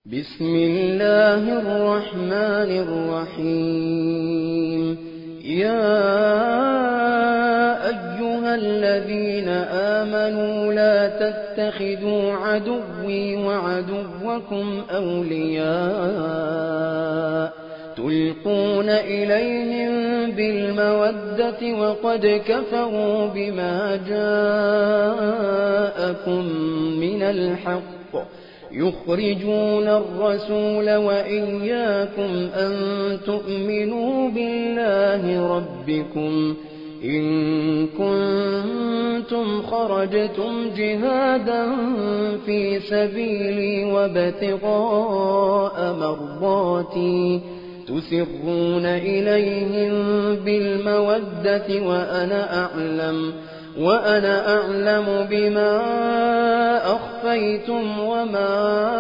بسم الله الرحمن الرحيم. يا أيها الذين آمنوا لا تتخذوا عدوي وعدوكم أولياء تلقون إليهم بالمودة وقد كفروا بما جاءكم من الحق يخرجون الرسول وإياكم أن تؤمنوا بالله ربكم إن كنتم خرجتم جهادا في سبيلي وابتغاء مرضاتي تسرون إليهم بالمودة وأنا أعلم بما أخفيتم وما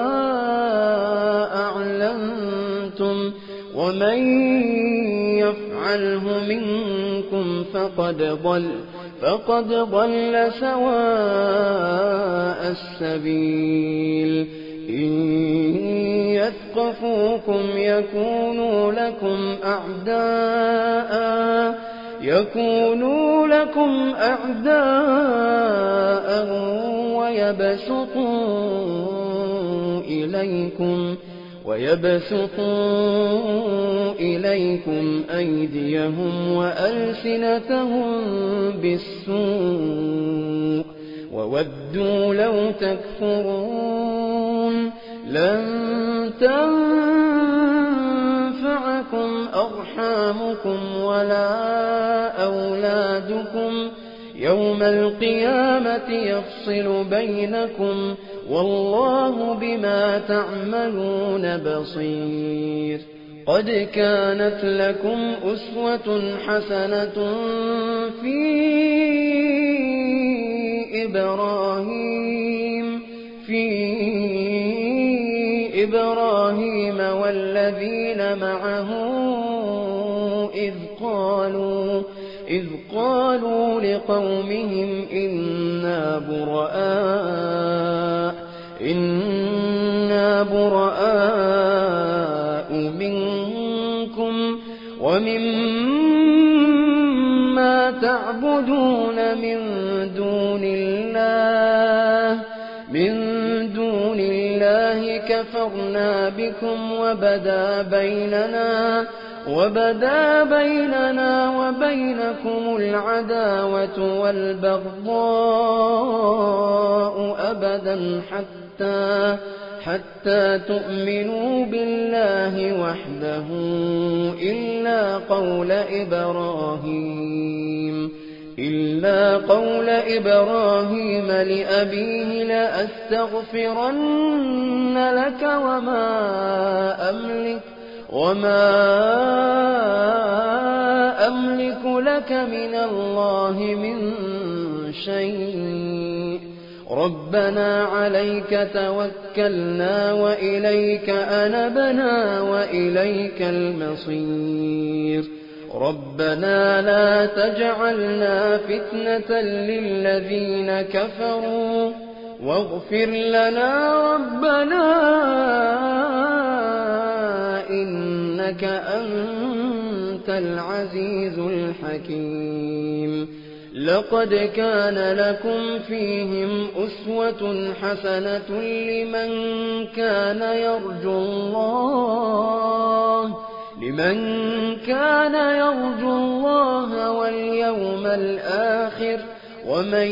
أعلنتم ومن يفعله منكم فقد ضل سواء السبيل. إن يثقفوكم يكونوا لكم أعداء ويبسطوا إليكم أيديهم وألسنتهم بالسوء وودوا لو تكفرون. لن تنفعكم أرحامكم ولا أولادكم يوم القيامة يفصل بينكم والله بما تعملون بصير. قد كانت لكم أسوة حسنة في إبراهيم والذين معه إذ قالوا لقومهم إنا براء منكم ومما تعبدون من دون الله كفرنا بكم وبدا بيننا وبينكم العداوة والبغضاء أبدا حتى تؤمنوا بالله وحده إلا قول إبراهيم لأبيه لأستغفرن لك وما أملك لك من الله من شيء ربنا عليك توكلنا وإليك أنبنا وإليك المصير. ربنا لا تجعلنا فتنة للذين كفروا واغفر لنا ربنا إنك أنت العزيز الحكيم. لقد كان لكم فيهم أسوة حسنة لمن كان يرجو الله واليوم الآخر ومن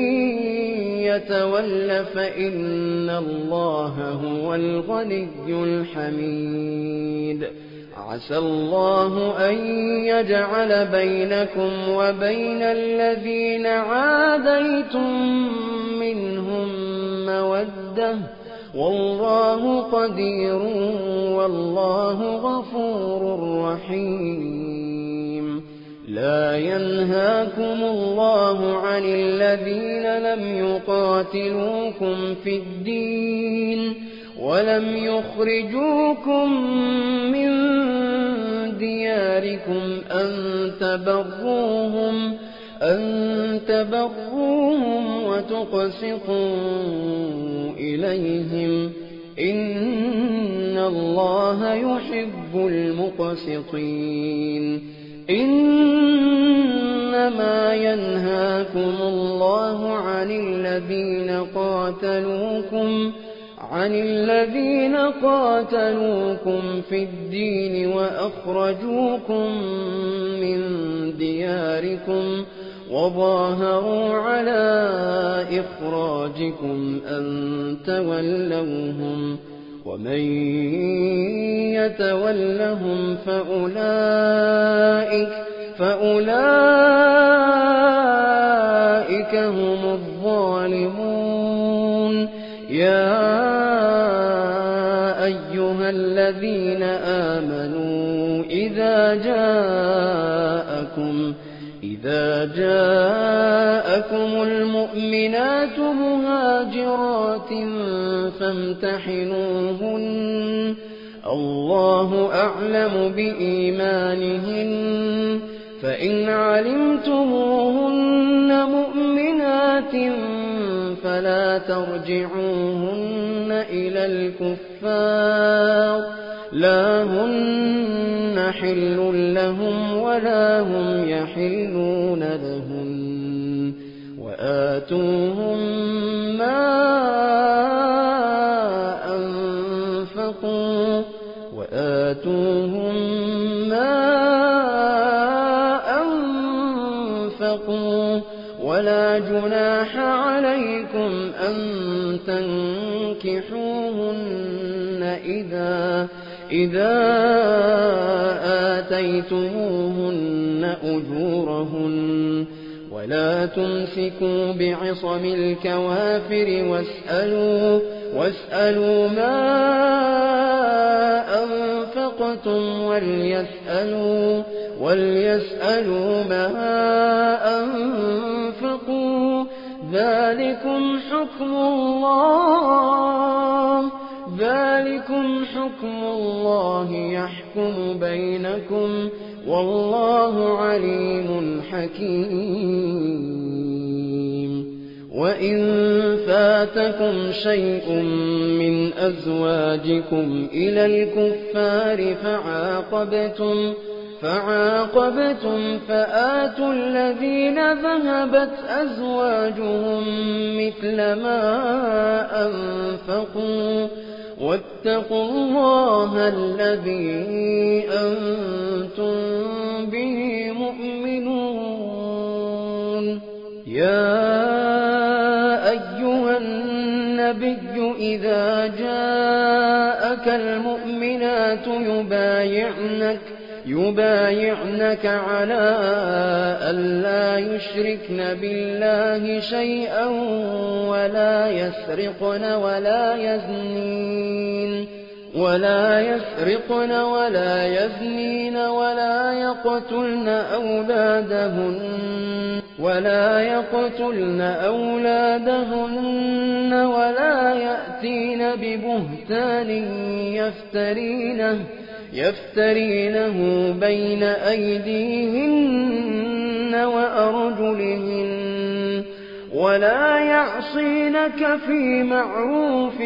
يتول فإن الله هو الغني الحميد. عسى الله أن يجعل بينكم وبين الذين عاديتم منهم مودة والله قدير والله غفور رحيم. لا ينهاكم الله عن الذين لم يقاتلوكم في الدين ولم يخرجوكم من دياركم أن تبروهم وتقسطوا إليهم إن الله يحب المقسطين إنما ينهاكم الله عن الذين قاتلوكم في الدين وأخرجوكم من دياركم وظاهروا على إخراجكم أن تولوهم ومن يتولهم فأولئك هم الظالمون يا أيها الذين آمنوا إذا جاءكم المؤمنات مهاجرات فامتحنوهن الله أعلم بإيمانهن فإن علمتموهن مؤمنات فلا ترجعوهن إلى الكفار لا هن حل لهم ولا هم يحلون لهن وآتوهم ما أنفقوا ولا جناح عليكم أن تنكحوهن إذا آتيتموهن أجورهن ولا تمسكوا بعصم الكوافر واسألوا ما أنفقتم وليسألوا ما أنفقوا ذلكم حكم الله يحكم بينكم والله عليم حكيم وإن فاتكم شيء من أزواجكم إلى الكفار فعاقبتم فآتوا الذين ذهبت أزواجهم مثل ما أنفقوا واتقوا الله الذي أنتم به مؤمنون يا أيها النبي إذا جاءك المؤمنات يبايعنك على ألا يشركن بالله شيئا ولا يسرقن ولا يزنين ولا يقتلن أولادهن ولا يأتين ببهتان يفترينه بين أيديهن وأرجلهن ولا يعصينك في معروف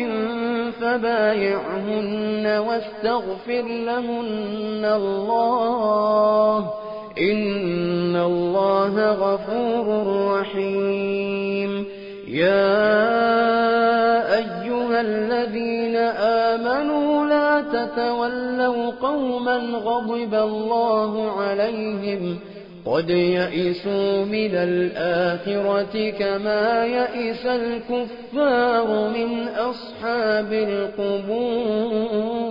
فبايعهن واستغفر لهن الله إن الله غفور رحيم يا أيها الذين آمنوا لا تتولوا قوما غضب الله عليهم قد يئسوا من الآخرة كما يئس الكفار من أصحاب القبور